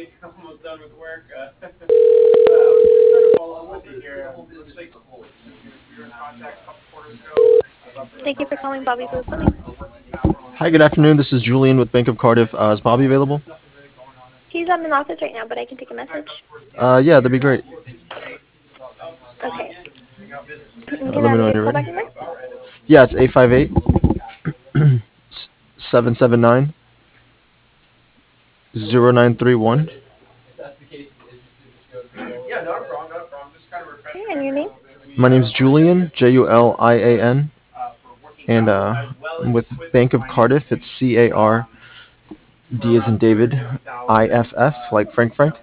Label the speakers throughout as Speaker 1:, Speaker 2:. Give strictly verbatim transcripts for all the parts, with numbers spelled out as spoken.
Speaker 1: Thank you for calling Bobby Blue Plumbing.
Speaker 2: Hi, good afternoon. This is Julian with Bank of Cardiff. Uh, is Bobby available?
Speaker 1: He's on an office right now, but I can take a message.
Speaker 2: Uh, yeah, that'd be great.
Speaker 1: Okay.
Speaker 2: Uh,
Speaker 1: Can I
Speaker 2: let me
Speaker 1: have
Speaker 2: know
Speaker 1: a
Speaker 2: when
Speaker 1: good
Speaker 2: you're ready.
Speaker 1: callback number?
Speaker 2: Yeah, it's eight five eight, seven seven nine, zero nine three one.
Speaker 1: Okay, and your name?
Speaker 2: My name's Julian, J U L I A N, and uh, I'm with Bank of Cardiff. It's C A R D as in David, I F F, like Frank Frank.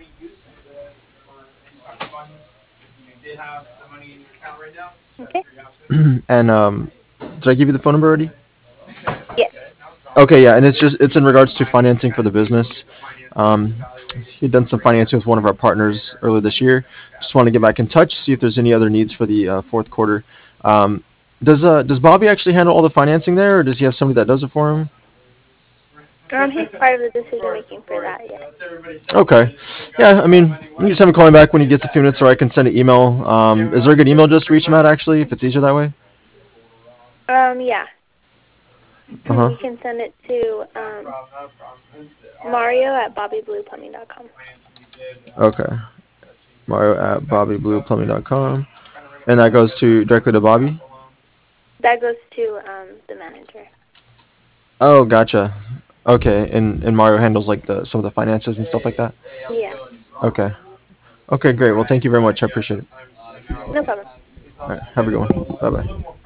Speaker 1: Okay.
Speaker 2: And um, did I give you the phone number already?
Speaker 1: Yes.
Speaker 2: Okay, yeah, and it's just it's in regards to financing for the business. Um, he'd done some financing with one of our partners earlier this year. Just want to get back in touch, see if there's any other needs for the uh, fourth quarter. Um, does uh, does Bobby actually handle all the financing there, or does he have somebody that does it for him?
Speaker 1: Um, he's part of the decision making for that, yes.
Speaker 2: Okay, yeah, I mean, you can just have him call me back when he gets a few minutes, or I can send an email. Um, is there a good email just to reach him at actually, if it's easier that way?
Speaker 1: Um, yeah.
Speaker 2: Uh huh.
Speaker 1: You can send it to um, Mario at bobby blue plumbing dot com.
Speaker 2: Okay, Mario at bobby blue plumbing dot com, and that goes to directly to Bobby.
Speaker 1: That goes to um, the manager.
Speaker 2: Oh, gotcha. Okay, and and Mario handles like the some of the finances and stuff like that.
Speaker 1: Yeah.
Speaker 2: Okay. Okay, great. Well, thank you very much. I appreciate it.
Speaker 1: No problem.
Speaker 2: All right, have a good one. Bye bye.